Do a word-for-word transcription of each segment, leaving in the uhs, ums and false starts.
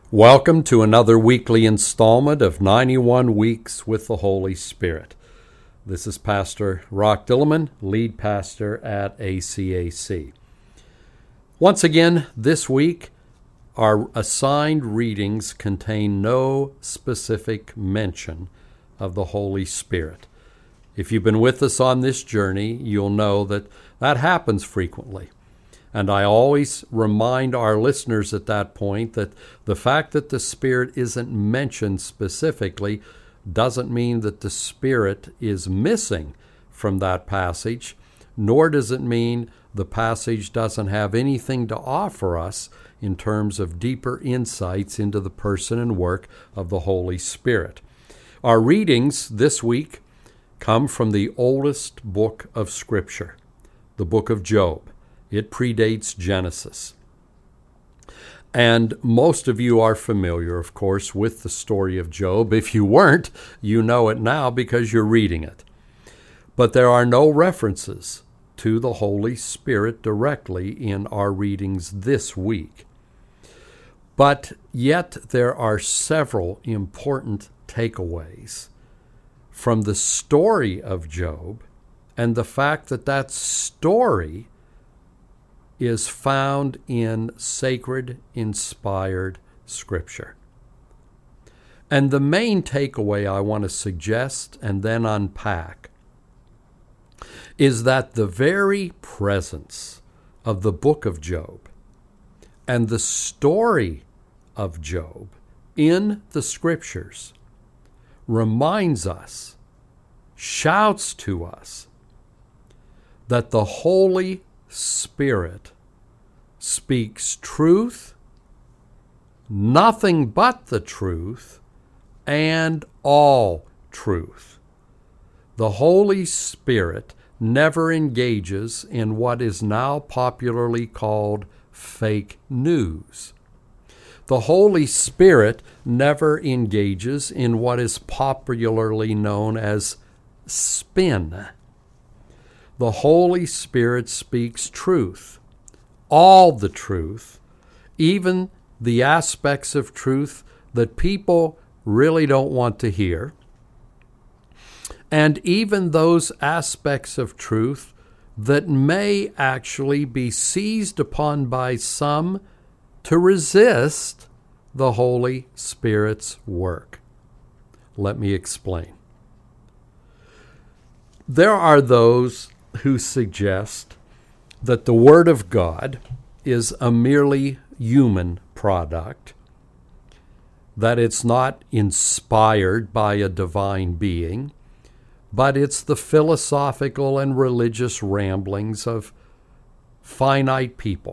Welcome to another weekly installment of ninety-one Weeks with the Holy Spirit. This is Pastor Rock Dillman, lead pastor at A C A C. Once again, this week, our assigned readings contain no specific mention of the Holy Spirit. If you've been with us on this journey, you'll know that that happens frequently. And I always remind our listeners at that point that the fact that the Spirit isn't mentioned specifically doesn't mean that the Spirit is missing from that passage, nor does it mean the passage doesn't have anything to offer us in terms of deeper insights into the person and work of the Holy Spirit. Our readings this week come from the oldest book of Scripture, the book of Job. It predates Genesis. And most of you are familiar, of course, with the story of Job. If you weren't, you know it now because you're reading it. But there are no references to the Holy Spirit directly in our readings this week. But yet there are several important takeaways from the story of Job and the fact that that story is found in sacred, inspired Scripture. And the main takeaway I want to suggest and then unpack is that the very presence of the book of Job and the story of Job in the Scriptures reminds us, shouts to us, that the Holy Spirit speaks truth, nothing but the truth, and all truth. The Holy Spirit never engages in what is now popularly called fake news. The Holy Spirit never engages in what is popularly known as spin. The Holy Spirit speaks truth, all the truth, even the aspects of truth that people really don't want to hear, and even those aspects of truth that may actually be seized upon by some to resist the Holy Spirit's work. Let me explain. There are those who suggest that the Word of God is a merely human product, that it's not inspired by a divine being, but it's the philosophical and religious ramblings of finite people.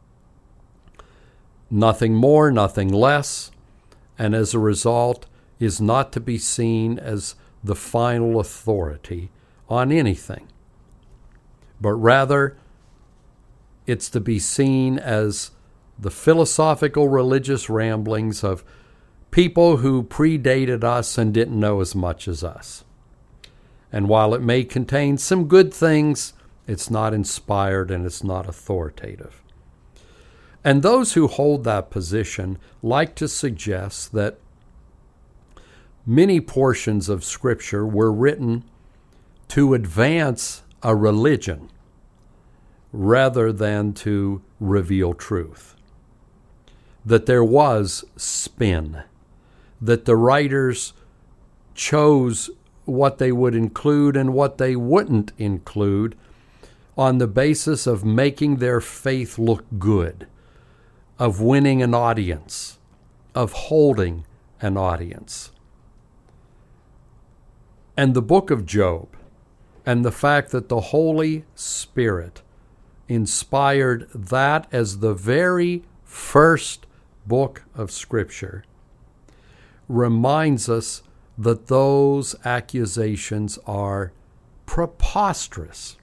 Nothing more, nothing less, and as a result is not to be seen as the final authority on anything, but rather it's to be seen as the philosophical religious ramblings of people who predated us and didn't know as much as us. And while it may contain some good things, it's not inspired and it's not authoritative. And those who hold that position like to suggest that many portions of Scripture were written to advance a religion rather than to reveal truth. That there was spin, that the writers chose what they would include and what they wouldn't include on the basis of making their faith look good, of winning an audience, of holding an audience. And the book of Job, and the fact that the Holy Spirit inspired that as the very first book of Scripture, reminds us that those accusations are preposterous.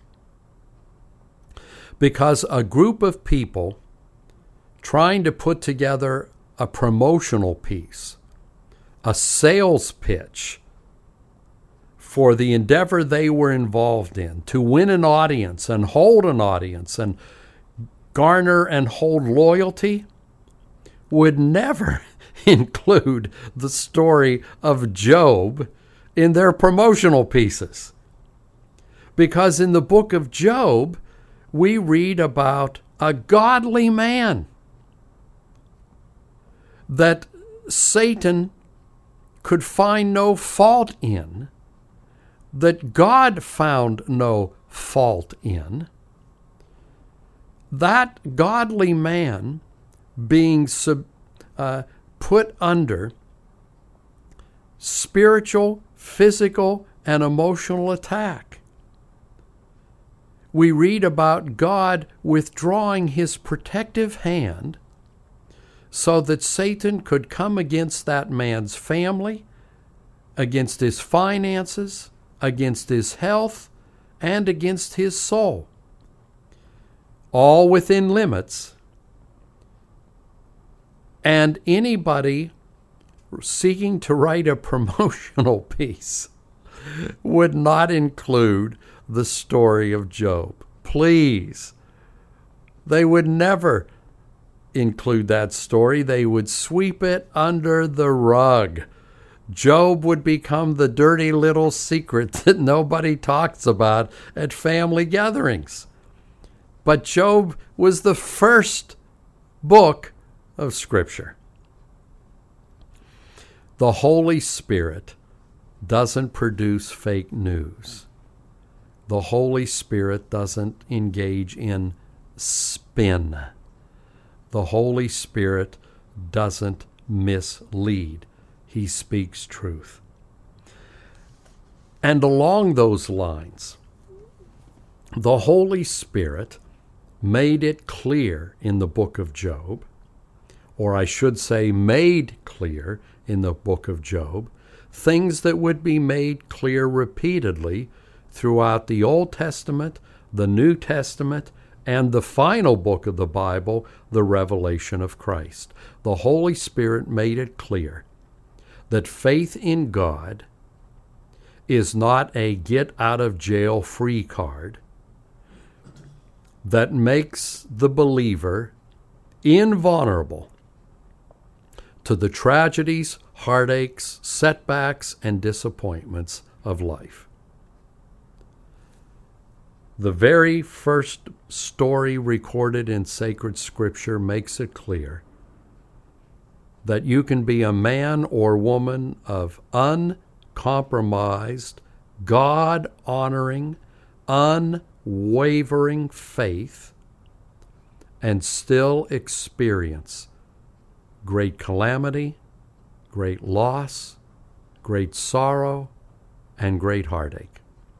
Because a group of people trying to put together a promotional piece, a sales pitch for the endeavor they were involved in, to win an audience and hold an audience and garner and hold loyalty, would never include the story of Job in their promotional pieces. Because in the book of Job, we read about a godly man that Satan could find no fault in, that God found no fault in. That godly man being sub, uh, put under spiritual, physical, and emotional attack. We read about God withdrawing his protective hand so that Satan could come against that man's family, against his finances, against his health, and against his soul. All within limits. And anybody seeking to write a promotional piece would not include the story of Job. Please. They would never include that story. They would sweep it under the rug. Job would become the dirty little secret that nobody talks about at family gatherings. But Job was the first book of Scripture. The Holy Spirit doesn't produce fake news. The Holy Spirit doesn't engage in spin. The Holy Spirit doesn't mislead. He speaks truth. And along those lines, the Holy Spirit made it clear in the book of Job, or I should say made clear in the book of Job, things that would be made clear repeatedly throughout the Old Testament, the New Testament, and the final book of the Bible, the Revelation of Christ. The Holy Spirit made it clear that faith in God is not a get-out-of-jail-free card that makes the believer invulnerable to the tragedies, heartaches, setbacks, and disappointments of life. The very first story recorded in sacred Scripture makes it clear that you can be a man or woman of uncompromised, God-honoring, unwavering faith and still experience great calamity, great loss, great sorrow, and great heartache.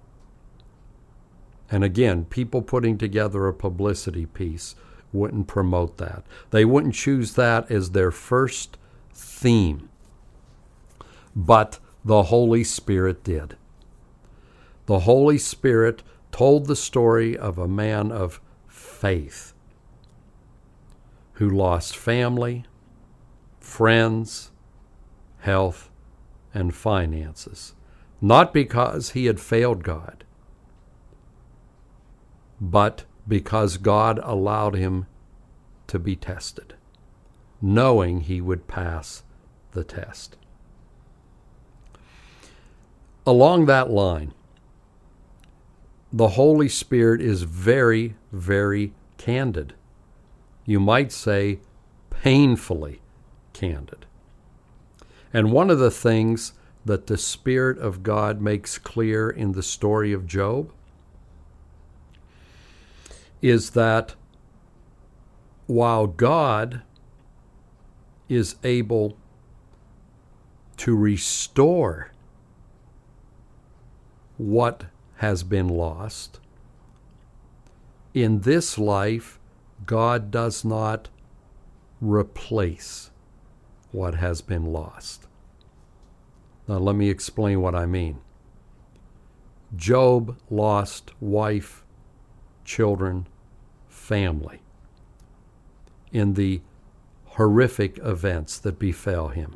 And again, people putting together a publicity piece wouldn't promote that. They wouldn't choose that as their first theme. But the Holy Spirit did. The Holy Spirit told the story of a man of faith who lost family, friends, health, and finances, not because he had failed God, but because God allowed him to be tested, knowing he would pass the test. Along that line, the Holy Spirit is very, very candid. You might say painfully candid. And one of the things that the Spirit of God makes clear in the story of Job is that while God is able to restore what has been lost, in this life, God does not replace what has been lost. Now, let me explain what I mean. Job lost wife, children, family in the horrific events that befell him.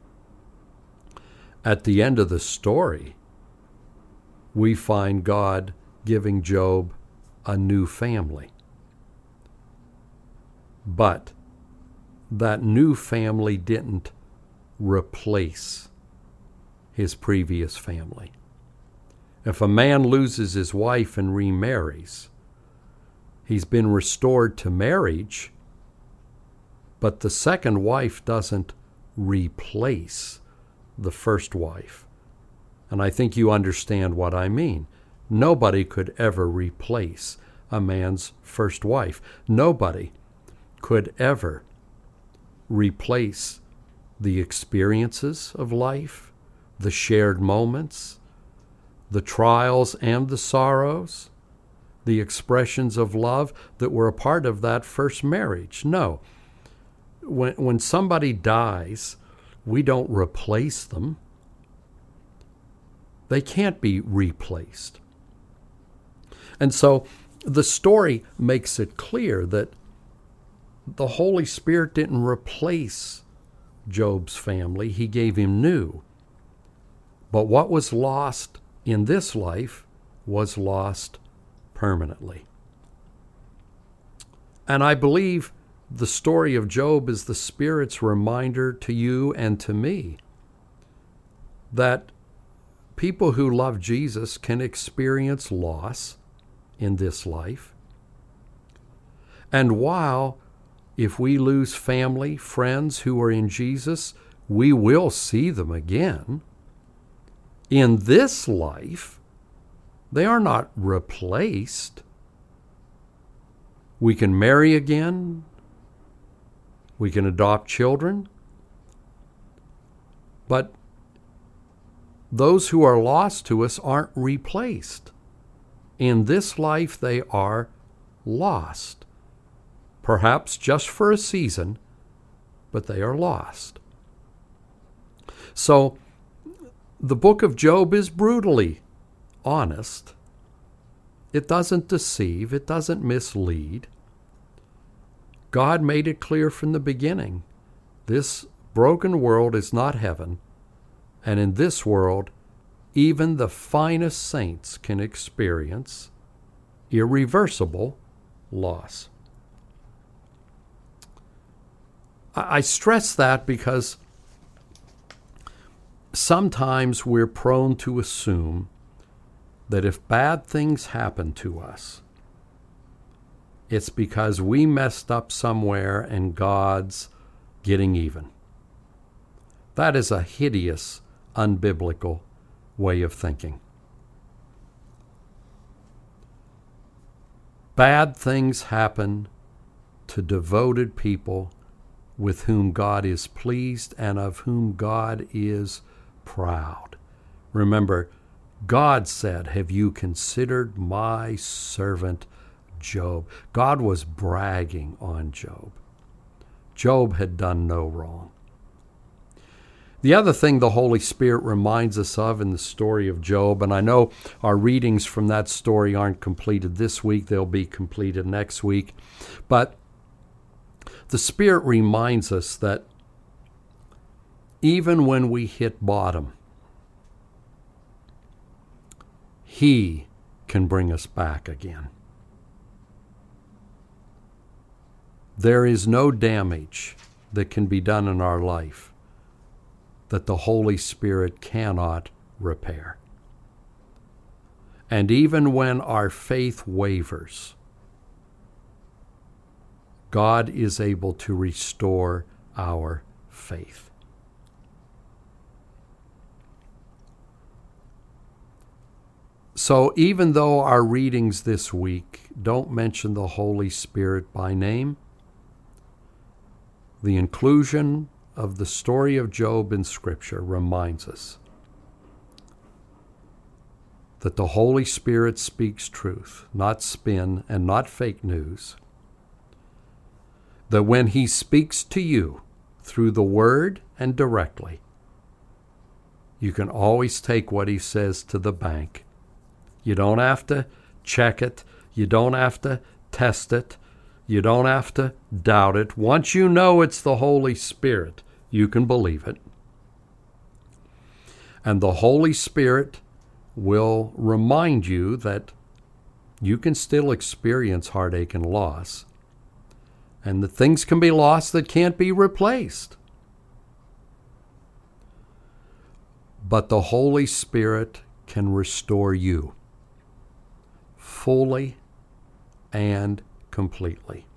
At the end of the story, we find God giving Job a new family. But that new family didn't replace his previous family. If a man loses his wife and remarries, he's been restored to marriage, but the second wife doesn't replace the first wife. And I think you understand what I mean. Nobody could ever replace a man's first wife. Nobody could ever replace the experiences of life, the shared moments, the trials and the sorrows, the expressions of love that were a part of that first marriage. No. When, when somebody dies, we don't replace them. They can't be replaced. And so the story makes it clear that the Holy Spirit didn't replace Job's family. He gave him new. But what was lost in this life was lost permanently. And I believe the story of Job is the Spirit's reminder to you and to me that people who love Jesus can experience loss in this life. And while if we lose family, friends who are in Jesus, we will see them again. In this life, they are not replaced. We can marry again. We can adopt children. But those who are lost to us aren't replaced. In this life, they are lost. Perhaps just for a season, but they are lost. So, the book of Job is brutally honest. It doesn't deceive. It doesn't mislead. God made it clear from the beginning. This broken world is not heaven, and in this world, even the finest saints can experience irreversible loss. I stress that because sometimes we're prone to assume that if bad things happen to us, it's because we messed up somewhere and God's getting even. That is a hideous, unbiblical way of thinking. Bad things happen to devoted people with whom God is pleased and of whom God is proud. Remember, God said, "Have you considered my servant Job?" God was bragging on Job. Job had done no wrong. The other thing the Holy Spirit reminds us of in the story of Job, and I know our readings from that story aren't completed this week, they'll be completed next week, but the Spirit reminds us that even when we hit bottom, He can bring us back again. There is no damage that can be done in our life that the Holy Spirit cannot repair. And even when our faith wavers, God is able to restore our faith. So even though our readings this week don't mention the Holy Spirit by name, the inclusion of the story of Job in Scripture reminds us that the Holy Spirit speaks truth, not spin and not fake news. That when He speaks to you through the Word and directly, you can always take what He says to the bank. You don't have to check it. You don't have to test it. You don't have to doubt it. Once you know it's the Holy Spirit, you can believe it. And the Holy Spirit will remind you that you can still experience heartache and loss, and that things can be lost that can't be replaced. But the Holy Spirit can restore you fully and completely.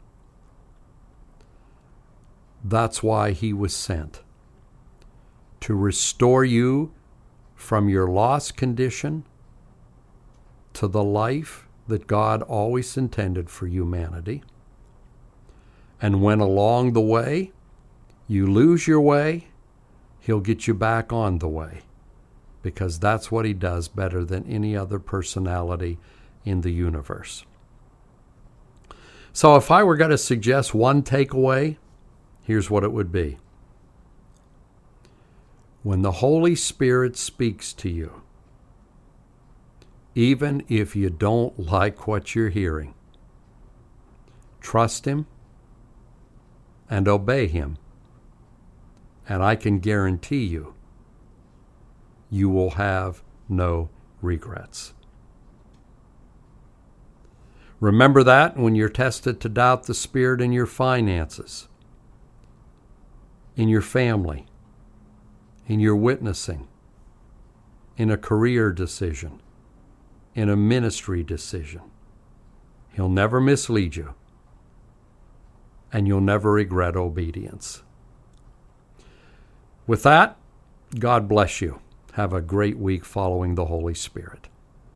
That's why he was sent, to restore you from your lost condition to the life that God always intended for humanity. And when along the way you lose your way, he'll get you back on the way, because that's what he does better than any other personality in the universe. So if I were going to suggest one takeaway, here's what it would be. When the Holy Spirit speaks to you, even if you don't like what you're hearing, trust him and obey him. And I can guarantee you, you will have no regrets. Remember that when you're tested to doubt the Spirit in your finances, in your family, in your witnessing, in a career decision, in a ministry decision. He'll never mislead you, and you'll never regret obedience. With that, God bless you. Have a great week following the Holy Spirit.